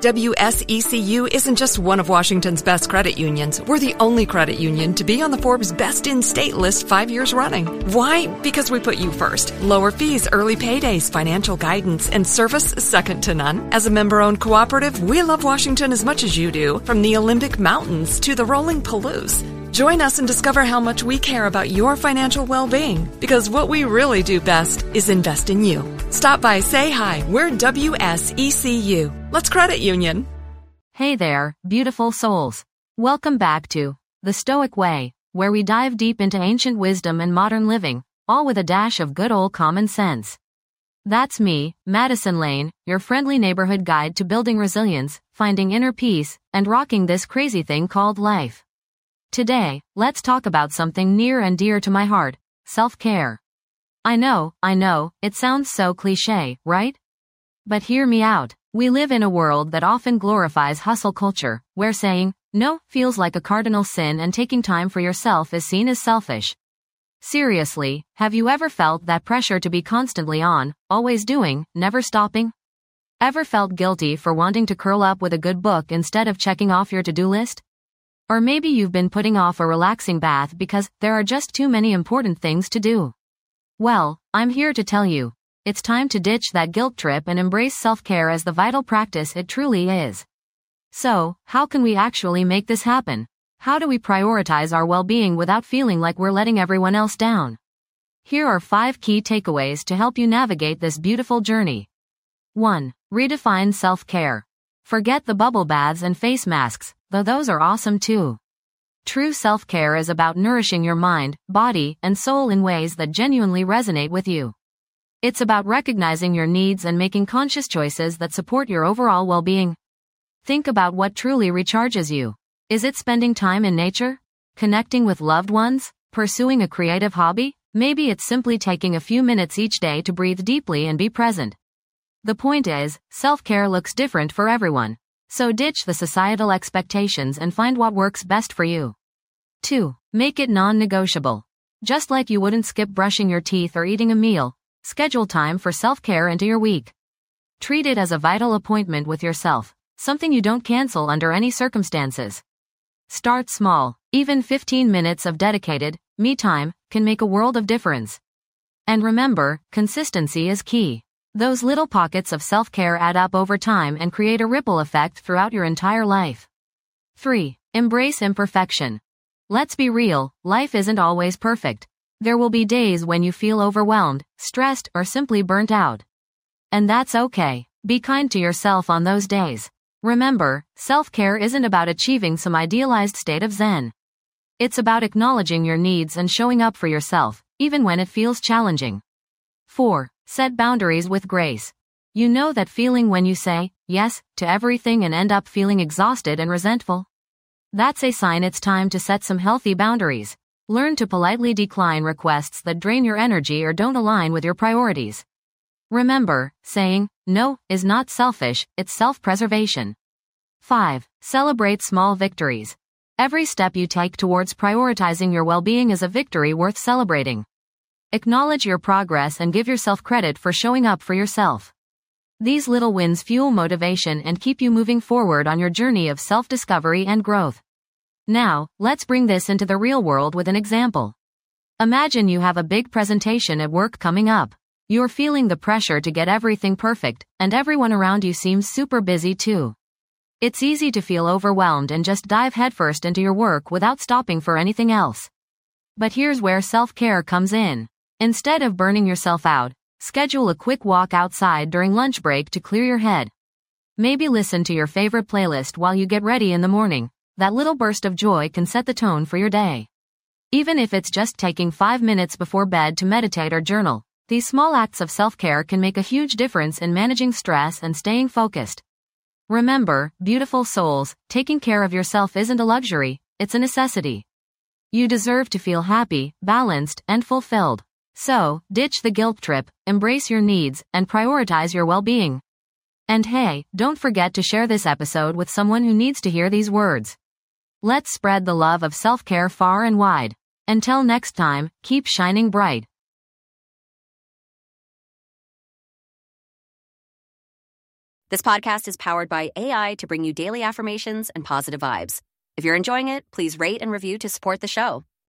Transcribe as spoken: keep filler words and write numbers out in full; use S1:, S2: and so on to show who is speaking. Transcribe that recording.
S1: W S E C U isn't just one of Washington's best credit unions. We're the only credit union to be on the Forbes Best in State list five years running. Why? Because we put you first. Lower fees, early paydays, financial guidance, and service second to none. As a member-owned cooperative, we love Washington as much as you do, from the Olympic Mountains to the rolling Palouse. Join us and discover how much we care about your financial well-being, because what we really do best is invest in you. Stop by, say hi. We're W S E C U. Let's credit union.
S2: Hey there, beautiful souls. Welcome back to The Stoic Way, where we dive deep into ancient wisdom and modern living, all with a dash of good old common sense. That's me, Madison Lane, your friendly neighborhood guide to building resilience, finding inner peace, and rocking this crazy thing called life. Today, let's talk about something near and dear to my heart, self-care. I know, I know, it sounds so cliché, right? But hear me out. We live in a world that often glorifies hustle culture, where saying no feels like a cardinal sin and taking time for yourself is seen as selfish. Seriously, have you ever felt that pressure to be constantly on, always doing, never stopping? Ever felt guilty for wanting to curl up with a good book instead of checking off your to-do list? Or maybe you've been putting off a relaxing bath because there are just too many important things to do. Well, I'm here to tell you, it's time to ditch that guilt trip and embrace self-care as the vital practice it truly is. So, how can we actually make this happen? How do we prioritize our well-being without feeling like we're letting everyone else down? Here are five key takeaways to help you navigate this beautiful journey. one. Redefine self-care. Forget the bubble baths and face masks, though those are awesome too. True self-care is about nourishing your mind, body, and soul in ways that genuinely resonate with you. It's about recognizing your needs and making conscious choices that support your overall well-being. Think about what truly recharges you. Is it spending time in nature? Connecting with loved ones? Pursuing a creative hobby? Maybe it's simply taking a few minutes each day to breathe deeply and be present. The point is, self-care looks different for everyone. So ditch the societal expectations and find what works best for you. two. Make it non-negotiable. Just like you wouldn't skip brushing your teeth or eating a meal, schedule time for self-care into your week. Treat it as a vital appointment with yourself, something you don't cancel under any circumstances. Start small. Even fifteen minutes of dedicated, me time, can make a world of difference. And remember, consistency is key. Those little pockets of self-care add up over time and create a ripple effect throughout your entire life. three. Embrace imperfection. Let's be real, life isn't always perfect. There will be days when you feel overwhelmed, stressed, or simply burnt out. And that's okay. Be kind to yourself on those days. Remember, self-care isn't about achieving some idealized state of zen. It's about acknowledging your needs and showing up for yourself, even when it feels challenging. four. Set boundaries with grace. You know that feeling when you say yes to everything and end up feeling exhausted and resentful? That's a sign it's time to set some healthy boundaries. Learn to politely decline requests that drain your energy or don't align with your priorities. Remember, saying no is not selfish, it's self-preservation. five. Celebrate small victories. Every step you take towards prioritizing your well-being is a victory worth celebrating. Acknowledge your progress and give yourself credit for showing up for yourself. These little wins fuel motivation and keep you moving forward on your journey of self-discovery and growth. Now, let's bring this into the real world with an example. Imagine you have a big presentation at work coming up. You're feeling the pressure to get everything perfect, and everyone around you seems super busy too. It's easy to feel overwhelmed and just dive headfirst into your work without stopping for anything else. But here's where self-care comes in. Instead of burning yourself out, schedule a quick walk outside during lunch break to clear your head. Maybe listen to your favorite playlist while you get ready in the morning. That little burst of joy can set the tone for your day. Even if it's just taking five minutes before bed to meditate or journal, these small acts of self-care can make a huge difference in managing stress and staying focused. Remember, beautiful souls, taking care of yourself isn't a luxury, it's a necessity. You deserve to feel happy, balanced, and fulfilled. So, ditch the guilt trip, embrace your needs, and prioritize your well-being. And hey, don't forget to share this episode with someone who needs to hear these words. Let's spread the love of self-care far and wide. Until next time, keep shining bright.
S3: This podcast is powered by A I to bring you daily affirmations and positive vibes. If you're enjoying it, please rate and review to support the show.